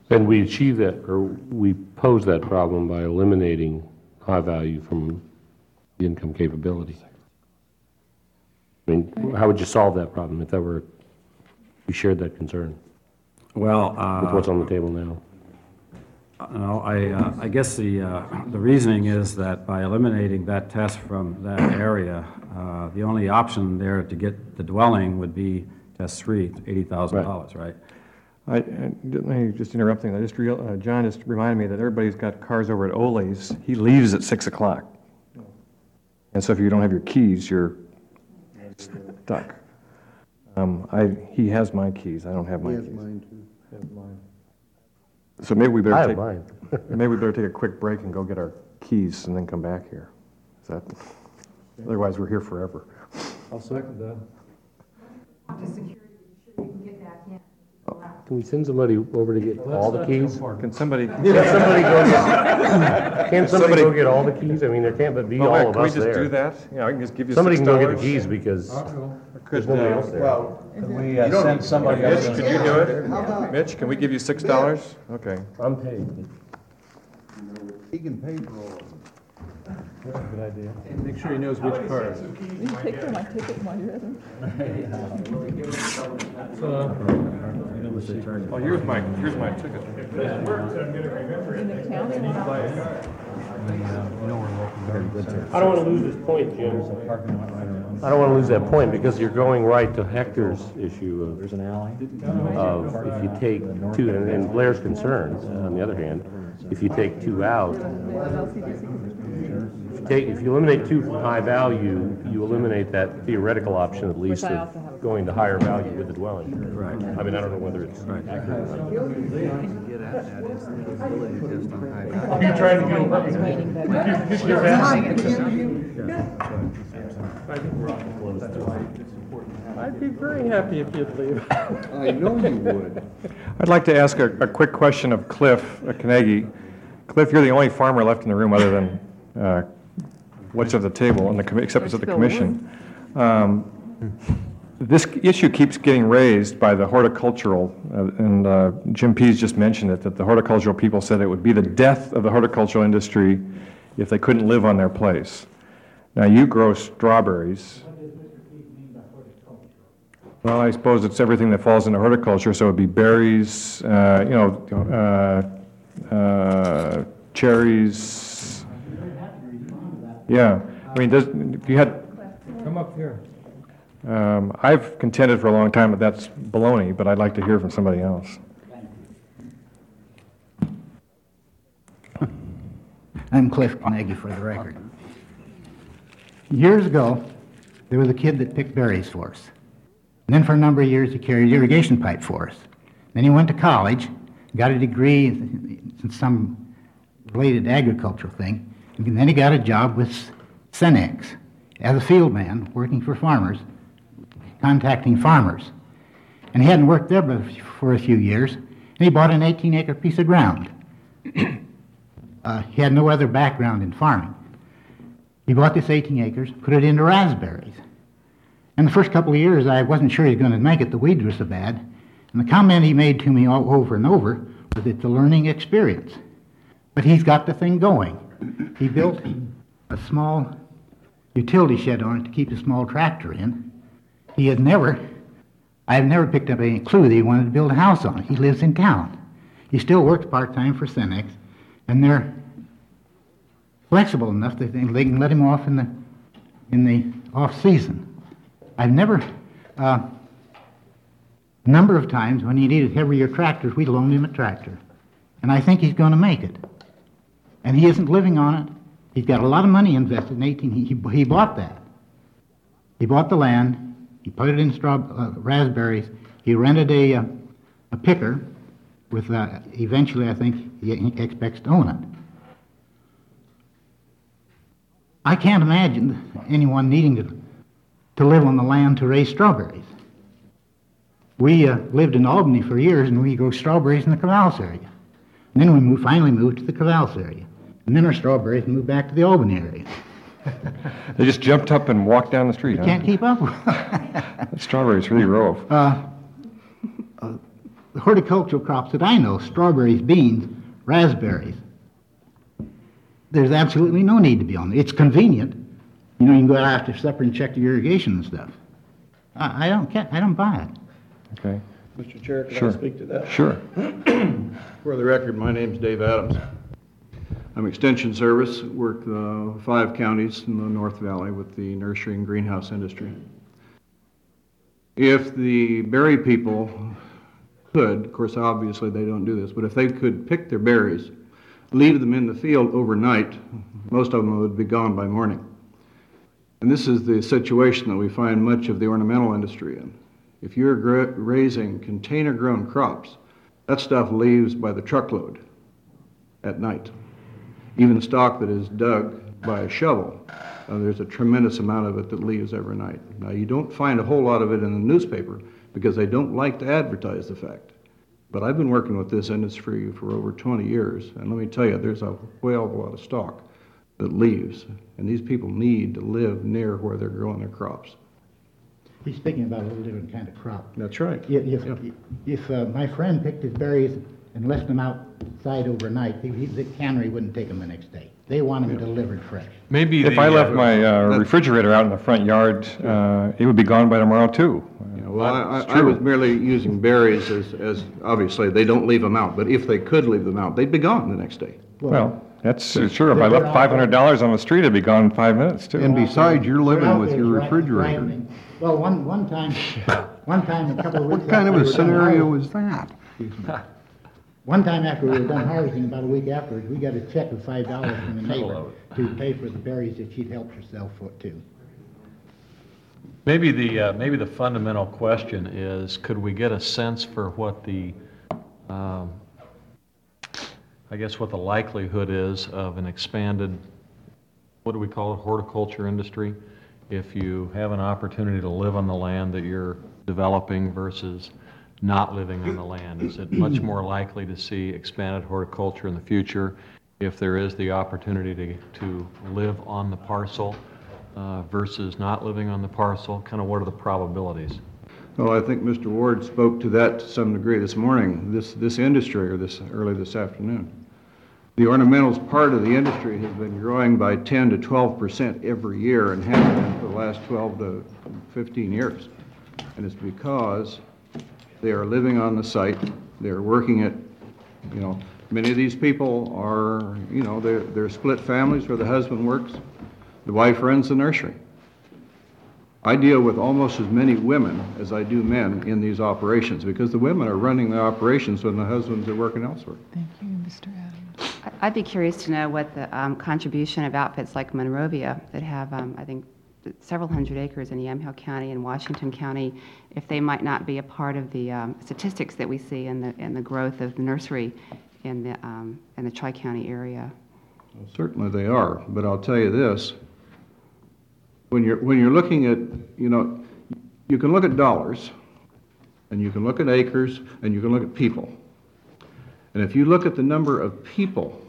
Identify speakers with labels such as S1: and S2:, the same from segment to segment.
S1: And we achieve that, or we pose that problem by eliminating high value from the income capability. I mean, how would you solve that problem if you shared that concern
S2: Well,
S1: with what's on the table now?
S2: no, I guess the reasoning is that by eliminating that test from that area, the only option there to get the dwelling would be test 3, $80,000, right?
S3: Let me just interrupting. John just reminded me that everybody's got cars over at Ole's. He leaves at 6 o'clock. And so if you don't have your keys, you're stuck. He has my keys. I don't have my keys.
S4: He has mine too.
S3: So maybe we
S1: I
S3: better
S1: have mine.
S3: maybe we better take a quick break and go get our keys and then come back here. Otherwise we're here forever.
S4: I'll second that.
S5: To security, sure you can get back in.
S1: Can we send somebody over to get all the keys?
S3: Can somebody?
S1: Can somebody go get all the keys? I mean, there can't but be all of
S3: Can we
S1: us
S3: just do
S1: there.
S3: that? Yeah, I can just give you $6.
S1: Somebody can go get the keys because
S3: Could,
S1: there's nobody else there.
S4: Well, can we send somebody
S3: Mitch,
S4: else?
S3: could you do it? Mitch, can we give you $6? Okay.
S1: I'm paid.
S4: He can pay for all of them.
S3: Good idea.
S4: Make sure he knows which card.
S6: Will you take my ticket while you're at it?
S3: Oh, here's my ticket.
S6: In the county line?
S1: I don't want to lose this point, Jim. I don't want to lose that point because you're going right to Hector's issue of,
S2: There's an alley?
S1: if you take two, and Blair's concerns, on the other hand, if you take two out, if you eliminate two from high value, you eliminate that theoretical option at least
S6: Which I
S1: of
S6: also have.
S1: going to higher value with the dwelling.
S2: Right.
S1: I mean, I don't know whether it's accurate or not.
S6: Are you trying to get
S7: I'd be very happy if you'd leave.
S4: I know you would.
S3: I'd like to ask a quick question of Cliff Carnegie. Cliff, you're the only farmer left in the room other than what's at the table, except it's at the commission. This issue keeps getting raised by the horticultural, and Jim Pease just mentioned it, that the horticultural people said it would be the death of the horticultural industry if they couldn't live on their place. Now, you grow strawberries. Well, I suppose it's everything that falls into horticulture, so it'd be berries, cherries. Yeah, I mean, if you had...
S7: Come up here.
S3: I've contended for a long time that that's baloney, but I'd like to hear from somebody else.
S8: I'm Cliff Carnegie, for the record. Years ago, there was a kid that picked berries for us. And then for a number of years, he carried irrigation pipe for us. Then he went to college, got a degree in some related agricultural thing, and then he got a job with Cenex as a field man working for farmers, contacting farmers. And he hadn't worked there for a few years, and he bought an 18-acre piece of ground. He had no other background in farming. He bought this 18 acres, put it into raspberries. And the first couple of years, I wasn't sure he was going to make it. The weeds were so bad. And the comment he made to me over and over was it's a learning experience. But he's got the thing going. He built a small utility shed on it to keep a small tractor in. I've never picked up any clue that he wanted to build a house on it. He lives in town. He still works part-time for Cenex, and they're flexible enough that they can let him off in the off-season. I've never, a number of times when he needed heavier tractors, we loaned him a tractor. And I think he's going to make it. And he isn't living on it. He's got a lot of money invested in 18. He bought that. He bought the land. He put it in raspberries. He rented a picker with, eventually I think he expects to own it. I can't imagine anyone needing to live on the land to raise strawberries. We lived in Albany for years, and we grow strawberries in the Corvallis area. And then we finally moved to the Corvallis area. And then our strawberries moved back to the Albany area.
S3: They just jumped up and walked down the street,
S8: You can't keep up with
S3: That strawberries really rove.
S8: The horticultural crops that I know, strawberries, beans, raspberries, there's absolutely no need to be on it. It's convenient. You know, you can go out after supper and check the irrigation and stuff. I don't buy it.
S3: Okay,
S9: Mr. Chair, can
S3: Sure.
S9: I speak to that?
S3: sure.
S9: For the record, my name's Dave Adams. I'm Extension Service, work 5 counties in the North Valley with the nursery and greenhouse industry. If the berry people could, of course, obviously they don't do this, but if they could pick their berries, leave them in the field overnight, most of them would be gone by morning. And this is the situation that we find much of the ornamental industry in. If you're raising container-grown crops, that stuff leaves by the truckload at night. Even stock that is dug by a shovel, there's a tremendous amount of it that leaves every night. Now, you don't find a whole lot of it in the newspaper because they don't like to advertise the fact. But I've been working with this industry for over 20 years, and let me tell you, there's a whale of a lot of stock that leaves, and these people need to live near where they're growing their crops.
S8: He's speaking about a little different kind of crop.
S9: That's right.
S8: If my friend picked his berries and left them outside overnight, the cannery wouldn't take them the next day. They want them delivered fresh.
S6: Maybe
S3: If I left my refrigerator out in the front yard, it would be gone by tomorrow, too.
S9: Well, I was merely using berries as, obviously, they don't leave them out, but if they could leave them out, they'd be gone the next day.
S3: Well, that's true. If I left $500 on the street, it'd be gone in 5 minutes, too.
S4: And besides, you're living with your refrigerator.
S8: Well, one time a couple of weeks.
S4: What kind of
S8: after we
S4: a
S8: were done
S4: scenario
S8: harvesting-
S4: is that?
S8: One time after we were done harvesting, about a week afterwards, we got a check of $5 from a neighbor to pay for the berries that she'd helped herself to.
S10: Maybe the fundamental question is, could we get a sense for what the, I guess what the likelihood is of an expanded, what do we call it, horticulture industry? If you have an opportunity to live on the land that you're developing versus not living on the land, is it much more likely to see expanded horticulture in the future if there is the opportunity to live on the parcel versus not living on the parcel? Kind of what are the probabilities?
S9: Well, I think Mr. Ward spoke to that to some degree this morning, this industry, or early this afternoon. The ornamentals part of the industry has been growing by 10 to 12% every year and has been for the last 12 to 15 years. And it's because they are living on the site, they're working it, many of these people are, they're split families where the husband works, the wife runs the nursery. I deal with almost as many women as I do men in these operations because the women are running the operations when the husbands are working elsewhere.
S6: Thank you, Mr. Adams.
S11: I'd be curious to know what the contribution of outfits like Monrovia that have, I think, several hundred acres in Yamhill County and Washington County, if they might not be a part of the statistics that we see in the growth of the nursery in the Tri-County area.
S9: Well, certainly they are, but I'll tell you this. When you're looking at, you can look at dollars, and you can look at acres, and you can look at people. And if you look at the number of people,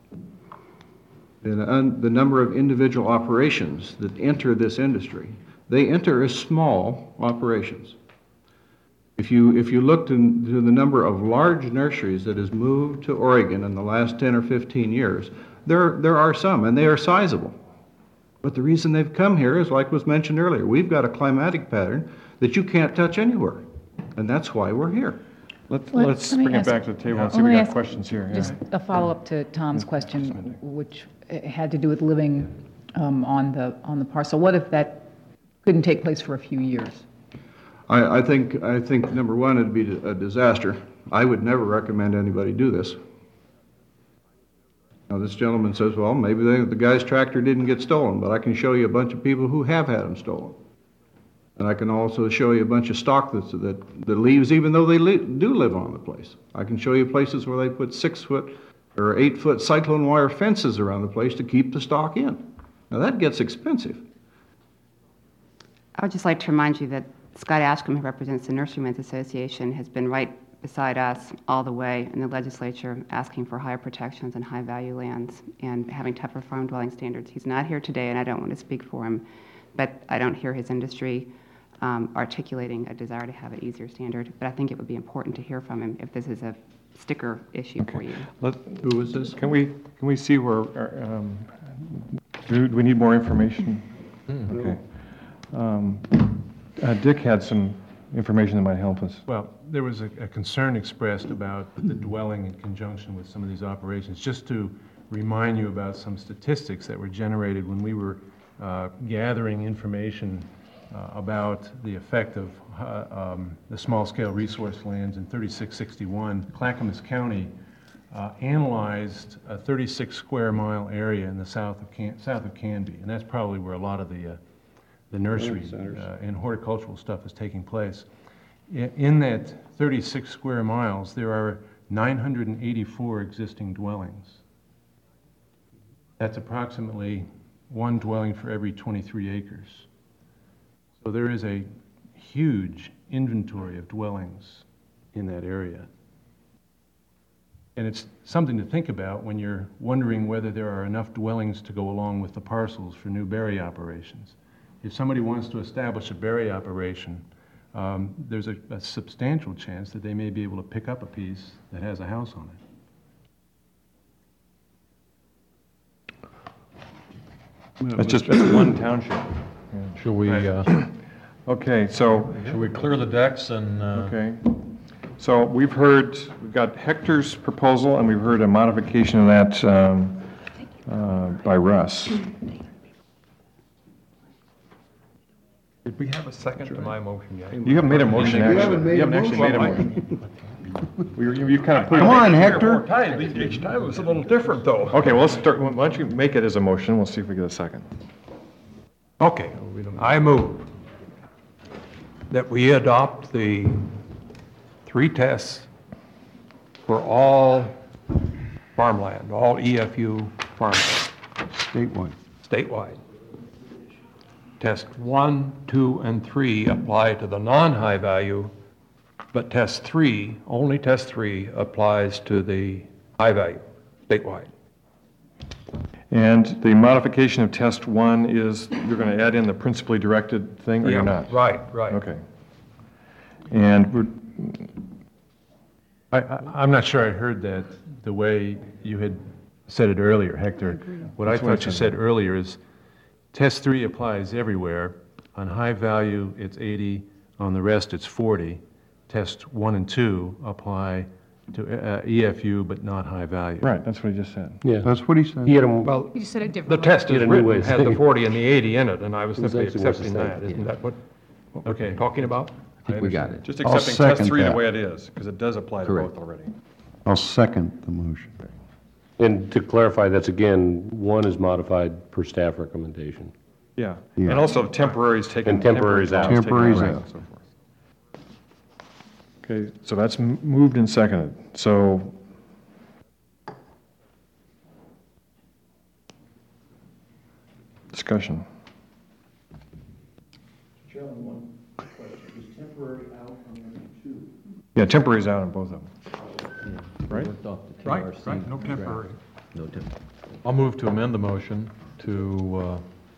S9: and the number of individual operations that enter this industry, they enter as small operations. If you looked into the number of large nurseries that has moved to Oregon in the last 10 or 15 years, there are some, and they are sizable. But the reason they've come here is, like was mentioned earlier, we've got a climatic pattern that you can't touch anywhere, and that's why we're here.
S3: Let's
S6: let me
S3: bring it
S6: ask-
S3: back to the table and see
S6: let
S3: if
S6: me
S3: we got
S6: ask
S3: questions here. Yeah.
S6: Just a follow-up to Tom's question, which had to do with living on the parcel. What if that couldn't take place for a few years?
S9: I think number one, it'd be a disaster. I would never recommend anybody do this. Now, this gentleman says, well, maybe the guy's tractor didn't get stolen, but I can show you a bunch of people who have had them stolen. And I can also show you a bunch of stock that leaves even though they do live on the place. I can show you places where they put 6-foot or 8-foot cyclone wire fences around the place to keep the stock in. Now, that gets expensive.
S11: I would just like to remind you that Scott Ashcombe, who represents the Nurserymen's Association, has been right beside us all the way in the legislature asking for higher protections and high-value lands and having tougher farm dwelling standards. He's not here today, and I don't want to speak for him, but I don't hear his industry articulating a desire to have an easier standard, but I think it would be important to hear from him if this is a sticker issue for you.
S9: Who was this?
S3: Can we see where, do we need more information? Okay. Dick had some information that might help us.
S12: Well, there was a concern expressed about the dwelling in conjunction with some of these operations. Just to remind you about some statistics that were generated when we were gathering information about the effect of the small-scale resource lands in 3661. Clackamas County analyzed a 36-square-mile area in the south of Canby, and that's probably where a lot of the nursery and horticultural stuff is taking place. In that 36 square miles, there are 984 existing dwellings. That's approximately one dwelling for every 23 acres. So there is a huge inventory of dwellings in that area. And it's something to think about when you're wondering whether there are enough dwellings to go along with the parcels for new berry operations. If somebody wants to establish a berry operation, there's a substantial chance that they may be able to pick up a piece that has a house on it.
S3: That's one township.
S10: Should we,
S3: Okay, so,
S10: should we clear the decks and,
S3: okay. So we've got Hector's proposal, and we've heard a modification of that by Russ.
S7: Did we have a second to my motion yet?
S3: You haven't made a motion, actually.
S4: You haven't
S3: actually made a motion. You kind of put it.
S4: Come on, Hector.
S7: Each time it was a little different, though.
S3: Okay, well, let's start, why don't you make it as a motion, we'll see if we get a second.
S7: Okay, I move that we adopt the 3 tests for all farmland, all EFU farmland, statewide. Test 1, 2, and 3 apply to the non-high value, but only test 3 applies to the high value, statewide.
S3: And the modification of test 1 is, you're going to add in the principally directed thing, or you're not?
S7: Right.
S3: Okay. And
S12: I'm not sure I heard that the way you had said it earlier, Hector. What I thought you said earlier is test 3 applies everywhere. On high value, it's 80. On the rest, it's 40. Test 1 and 2 apply to EFU, but not high value.
S3: right, that's what he just said.
S1: Yeah.
S4: That's what he said.
S1: He had them,
S7: Well,
S5: You said it
S7: the
S5: differently.
S7: test
S1: He
S7: is
S1: had a new way
S7: written,
S1: of
S7: has the
S1: saying it.
S7: 40 and the 80 in it, and I was
S1: was
S7: simply
S1: actually worse
S7: accepting
S1: to say.
S7: that. Isn't that what we're
S1: Okay.
S7: talking about?
S13: I think we got it.
S3: Just
S4: I'll
S3: accepting test
S4: second
S3: 3 the
S4: that.
S3: way it is, because it does apply to
S13: Correct.
S3: both already.
S4: I'll second the motion.
S1: and to clarify, that's again, 1 is modified per staff recommendation.
S3: Yeah,
S4: Yeah.
S3: and also temporaries taken.
S1: And temporaries out.
S4: Temporaries
S3: taken
S4: out.
S3: and so forth. Okay, so that's moved and seconded. So discussion. Yeah, temporary's out on both of them. Right?
S7: Right, no temporary.
S10: I'll move to amend the motion to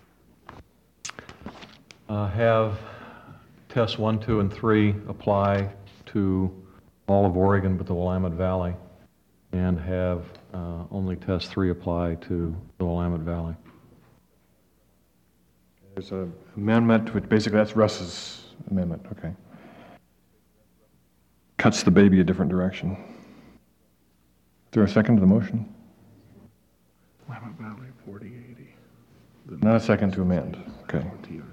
S10: have tests 1, 2, and 3 apply to all of Oregon but the Willamette Valley, and have only test 3 apply to the Willamette Valley.
S3: There's an amendment, which basically that's Russ's amendment, okay. Cuts the baby a different direction. Is there a second to the motion?
S4: Willamette Valley, 4080.
S3: Not a second to amend, okay.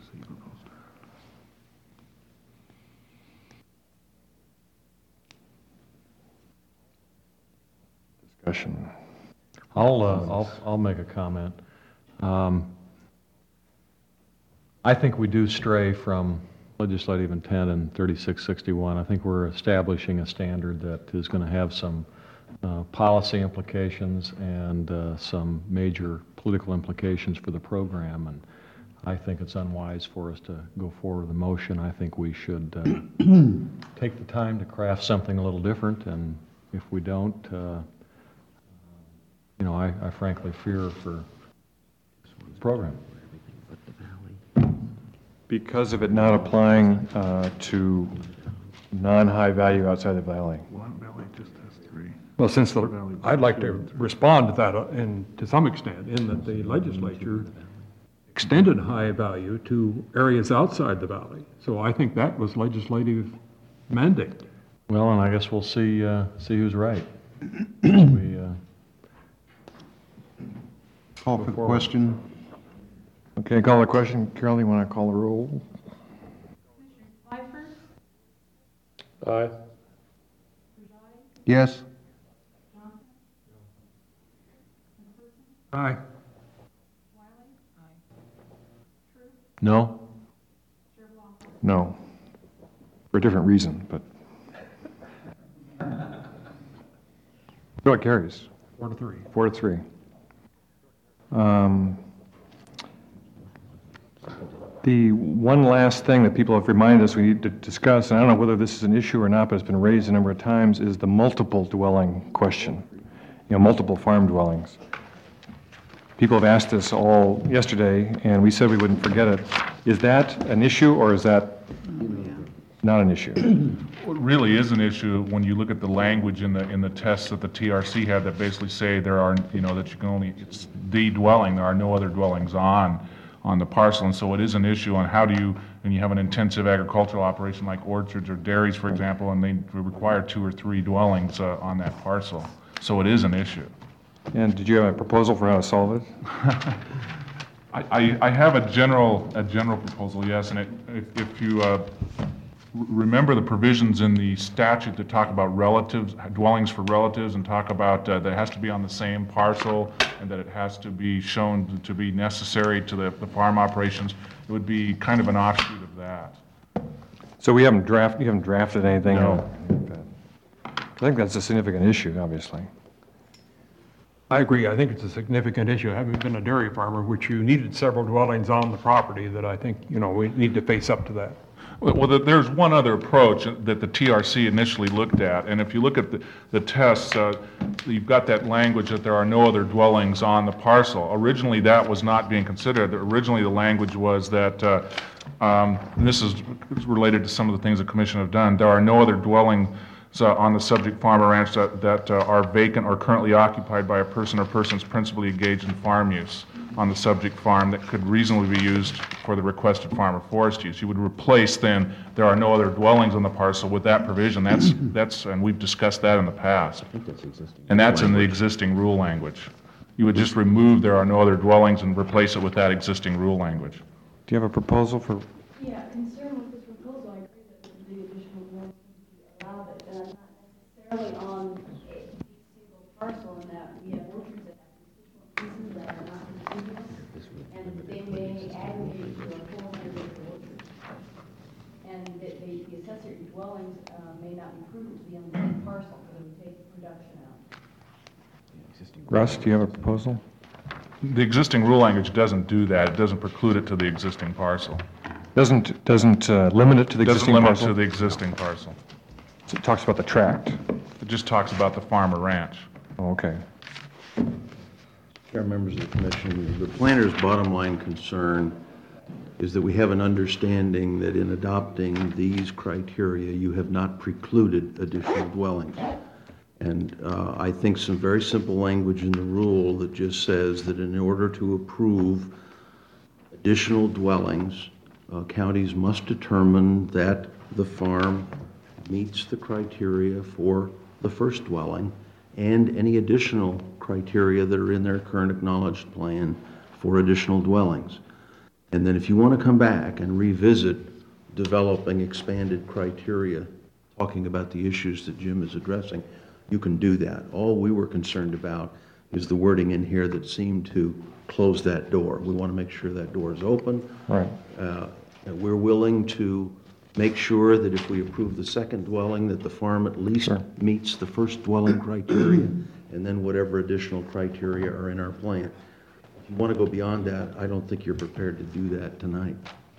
S3: Discussion.
S10: I'll make a comment. I think we do stray from legislative intent in 3661. I think we're establishing a standard that is going to have some policy implications and some major political implications for the program, and I think it's unwise for us to go forward with a motion. I think we should take the time to craft something a little different, and if we don't, I frankly fear for the program.
S3: because of it not applying to non-high value outside the valley.
S4: Willamette Valley just has 3.
S7: Well, since I'd like to respond to that to some extent, in that the legislature extended high value to areas outside the valley. So I think that was legislative mandate.
S10: Well, and I guess we'll see who's right. We,
S4: Call for the question.
S3: Okay, call the question. Carol, you want to call the roll?
S1: Aye.
S4: Yes?
S7: Aye.
S10: no?
S3: No. For a different reason, but. So it carries.
S7: 4-3.
S3: 4-3. The one last thing that people have reminded us we need to discuss, and I don't know whether this is an issue or not, but it's been raised a number of times, is the multiple dwelling question. You know, multiple farm dwellings. People have asked us all yesterday, and we said we wouldn't forget it. Is that an issue, or is that not an issue?
S13: What really is an issue when you look at the language in the tests that the TRC had that basically say there are, that you can only, it's the dwelling, there are no other dwellings on the parcel. And so it is an issue on how do you, when you have an intensive agricultural operation like orchards or dairies, for example, and they require 2 or 3 dwellings on that parcel. So it is an issue.
S3: And did you have a proposal for how to solve it?
S13: I have a general proposal, yes, and if you remember the provisions in the statute that talk about relatives, dwellings for relatives, and talk about that it has to be on the same parcel and that it has to be shown to be necessary to the farm operations, it would be kind of an offshoot of that.
S3: So you haven't drafted anything?
S13: No.
S3: I think that's a significant issue, obviously.
S7: I agree. I think it's a significant issue. Having been a dairy farmer, which you needed several dwellings on the property, that I think, we need to face up to that.
S13: Well, there's one other approach that the TRC initially looked at, and if you look at the tests, you've got that language that there are no other dwellings on the parcel. Originally, that was not being considered. Originally, the language was that, and this is related to some of the things the Commission have done, there are no other dwellings on the subject farm or ranch that are vacant or currently occupied by a person or persons principally engaged in farm use on the subject farm that could reasonably be used for the requested farm or forest use. You would replace then, there are no other dwellings on the parcel with that provision. That's and we've discussed that in the past. And that's in the existing rule language. You would just remove there are no other dwellings and replace it with that existing rule language.
S3: Do you have a proposal for?
S5: Yeah, concern with this proposal, I agree that the additional dwelling should be allowed, but not necessarily on a single parcel, in that we have orchards that have constituent pieces that are not contiguous, and they may aggregate to a 400-acre orchard. And the accessory dwellings may not be proven to be on the same parcel, because it would take production out.
S3: Russ, do you have a proposal?
S13: The existing rule language doesn't do that. It doesn't preclude it to the existing parcel.
S3: Doesn't limit it to the existing parcel?
S13: Doesn't limit it to the existing parcel.
S3: So it talks about the tract.
S13: It just talks about the farm or ranch.
S3: Oh, okay.
S14: Chair, members of the commission, the planner's bottom line concern is that we have an understanding that in adopting these criteria, you have not precluded additional dwellings. And I think some very simple language in the rule that just says that in order to approve additional dwellings, counties must determine that the farm meets the criteria for the first dwelling and any additional criteria that are in their current acknowledged plan for additional dwellings. And then if you want to come back and revisit developing expanded criteria, talking about the issues that Jim is addressing, you can do that. All we were concerned about is the wording in here that seemed to close that door. We want to make sure that door is open.
S3: Right.
S14: And we're willing to make sure that if we approve the second dwelling, that the farm at least meets the first dwelling criteria, and then whatever additional criteria are in our plan. If you want to go beyond that, I don't think you're prepared to do that tonight.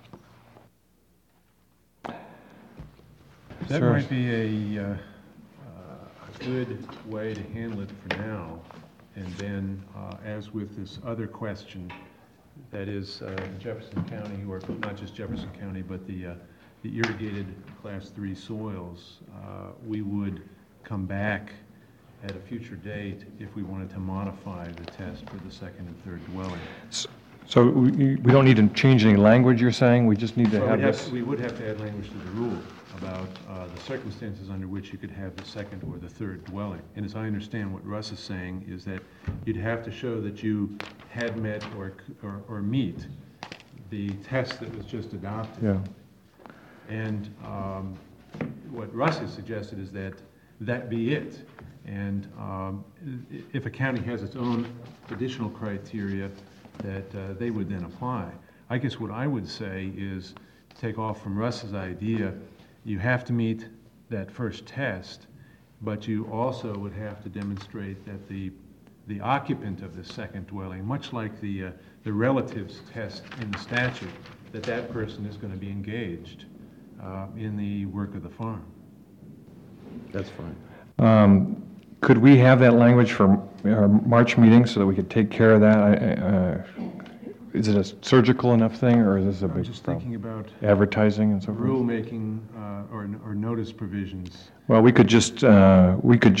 S12: That might be a good way to handle it for now. And then, as with this other question, that is Jefferson County, or not just Jefferson County, but the irrigated Class 3 soils, we would come back at a future date if we wanted to modify the test for the second and third dwelling.
S3: So we don't need to change any language, you're saying? We just need to
S12: Well,
S3: have this?
S12: we would have to add language to the rule about the circumstances under which you could have the second or the third dwelling. And as I understand what Russ is saying, is that you'd have to show that you had met or meet the test that was just adopted.
S3: Yeah.
S12: And what Russ has suggested is that that be it. And if a county has its own additional criteria, that they would then apply. I guess what I would say is, take off from Russ's idea, you have to meet that first test, but you also would have to demonstrate that the occupant of the second dwelling, much like the relatives test in the statute, that person is going to be engaged in the work of the farm.
S14: That's fine.
S3: Could we have that language for our March meeting so that we could take care of that? Is it a surgical enough thing, or is this a
S12: I'm
S3: big
S12: just
S3: problem?
S12: thinking about
S3: Advertising and so forth?
S12: rulemaking or notice provisions.
S3: Well, we could just not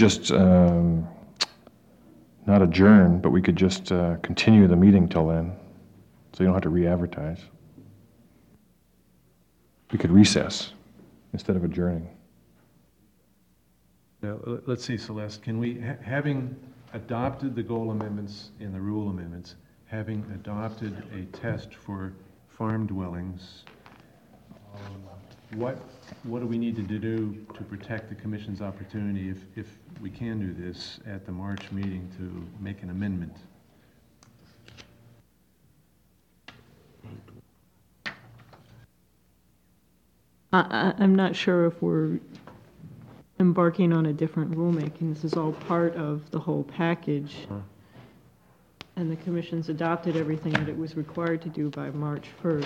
S3: adjourn, but we could just continue the meeting till then, so you don't have to re-advertise. We could recess instead of adjourning.
S12: Now, let's see, Celeste, can we, having adopted the goal amendments and the rule amendments, having adopted a test for farm dwellings, what do we need to do to protect the commission's opportunity, if we can do this, at the March meeting to make an amendment?
S15: I'm not sure if we're embarking on a different rulemaking. This is all part of the whole package. And the commission's adopted everything that it was required to do by March 1st.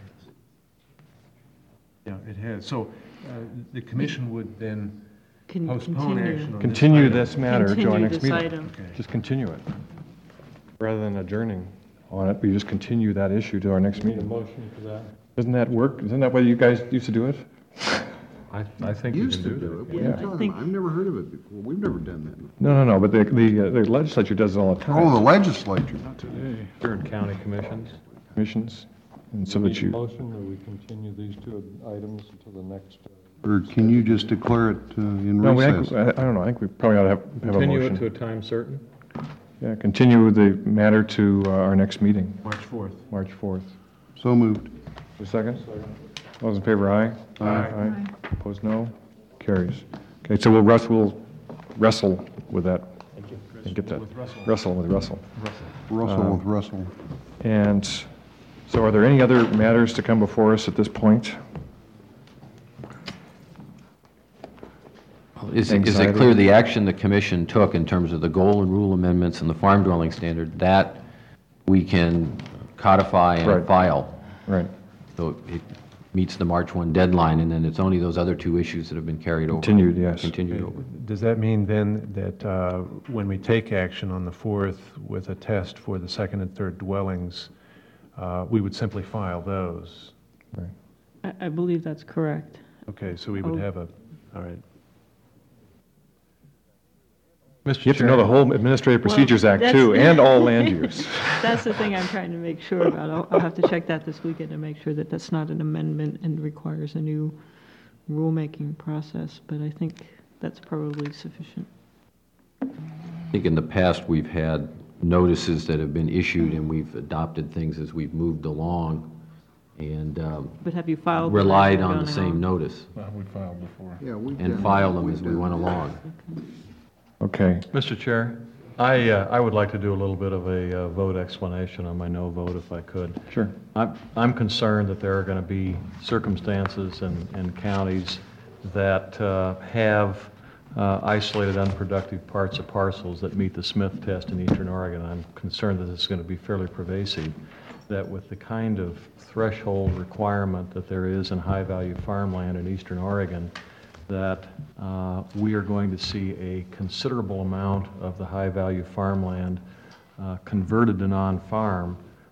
S12: Yeah, it has. So the commission would then postpone
S15: continue.
S12: action on
S3: Continue
S12: this
S3: this matter to our
S15: Continue
S3: next
S15: this
S3: meeting.
S15: item.
S12: Okay.
S3: Just continue it. Rather than adjourning on it, we just continue that issue to our next meeting.
S7: Motion for that?
S3: Doesn't that work? Isn't that what you guys used to do it?
S10: I think you
S4: Used
S10: can
S4: to
S10: do
S4: do
S10: that.
S4: it. What are you
S3: Yeah.
S4: talking about? I've never heard of it before. We've never done that.
S3: No, but the legislature does it all the time.
S4: Oh, the legislature.
S10: Certain county commissions.
S3: Commissions, and so that you,
S7: Motion, or we continue these two items until the next?
S4: Or can you just declare it in
S3: no,
S4: recess?
S3: I don't know, I think we probably ought to have a
S10: Continue it
S3: motion.
S10: to a time certain?
S3: Yeah, continue the matter to our next meeting,
S12: March 4th.
S3: March 4th.
S4: So moved.
S3: A second? All those in favor, aye?
S4: Aye.
S3: Opposed, no? Carries. Okay, so we'll wrestle with that. And get that.
S12: With Russell.
S3: Wrestle with Russell.
S4: Russell with Russell.
S3: And so are there any other matters to come before us at this point?
S16: Is it
S3: Anxiety.
S16: clear the action the commission took in terms of the goal and rule amendments and the farm dwelling standard, that we can codify and
S3: Right.
S16: file?
S3: Right.
S16: So it meets the March 1 deadline, and then it's only those other two issues that have been carried over.
S3: Continued, yes.
S16: Continued over.
S12: Does that mean then that when we take action on the 4th with a test for the second and third dwellings, we would simply file those?
S15: I believe that's correct.
S12: Okay, so we would have all right.
S10: Mr.
S3: You have to know the whole Administrative Procedures Act too, and all land use.
S15: That's the thing I'm trying to make sure about. I'll have to check that this weekend to make sure that that's not an amendment and requires a new rulemaking process, but I think that's probably sufficient.
S16: I think in the past, we've had notices that have been issued, and we've adopted things as we've moved along, and
S15: But have you filed? them as
S16: relied
S15: you're
S16: on the
S15: going
S16: same
S15: along?
S16: notice,
S7: We filed before.
S4: Yeah, we've
S16: and
S4: done
S16: filed
S4: that.
S16: them
S4: We've
S16: as we
S4: done
S16: went
S4: that.
S16: along.
S3: Okay.
S10: Mr. Chair, I would like to do a little bit of a vote explanation on my no vote, if I could.
S3: Sure.
S10: I'm concerned that there are going to be circumstances and counties that have isolated unproductive parts of parcels that meet the Smith test in Eastern Oregon. I'm concerned that it's going to be fairly pervasive, that with the kind of threshold requirement that there is in high-value farmland in Eastern Oregon, that we are going to see a considerable amount of the high-value farmland converted to non-farm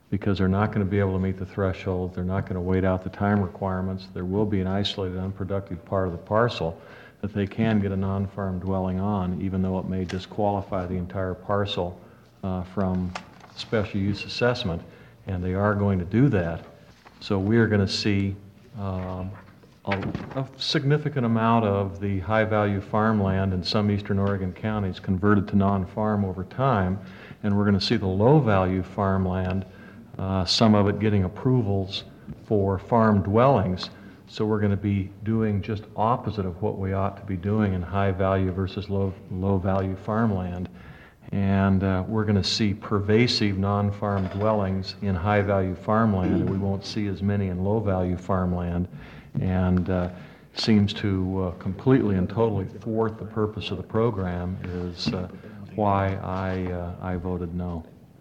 S10: because they're not going to be able to meet the threshold, they're not going to wait out the time requirements, there will be an isolated, unproductive part of the parcel that they can get a non-farm dwelling on, even though it may disqualify the entire parcel from special use assessment, and they are going to do that. So we are going to see a significant amount of the high-value farmland in some eastern Oregon counties converted to non-farm over time, and we're going to see the low-value farmland, some of it getting approvals for farm dwellings. So we're going to be doing just opposite of what we ought to be doing in high-value versus low-value farmland. And we're going to see pervasive non-farm dwellings in high-value farmland, and we won't see as many in low-value farmland. And seems to completely and totally thwart the purpose of the program is why I voted no.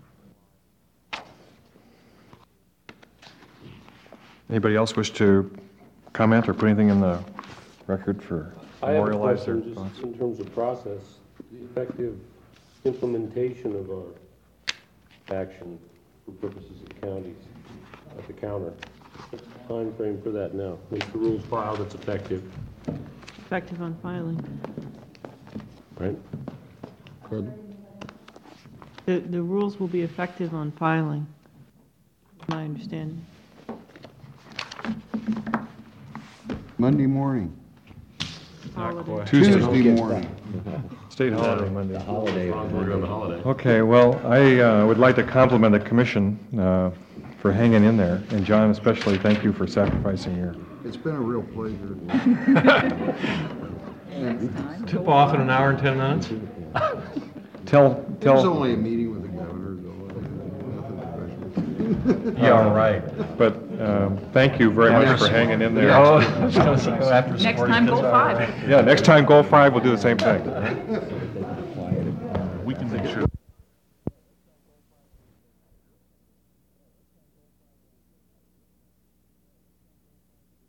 S3: Anybody else wish to comment or put anything in the record for
S1: I have a
S3: memorialize their
S1: question,
S3: thoughts?
S1: just in terms of process, the effective implementation of our action for purposes of counties at the counter. What's the time frame for that now? Once the rules filed, it's effective,
S15: Effective on filing.
S1: right?
S15: The rules will be effective on filing, my understanding.
S4: Monday morning,
S3: Tuesday.
S4: Tuesday morning.
S3: State holiday Monday.
S1: We're on the holiday.
S3: Okay, well, I would like to compliment the commission for hanging in there, and John especially, thank you for sacrificing your...
S4: It's been a real pleasure.
S10: Tip off in an hour and 10 minutes?
S4: It was only a meeting with the governor, though. Nothing professional.
S3: Yeah, right. But thank you very much for hanging in there.
S6: Next time, goal 5.
S3: Yeah, next time, goal 5, we'll do the same thing.
S13: We can make sure.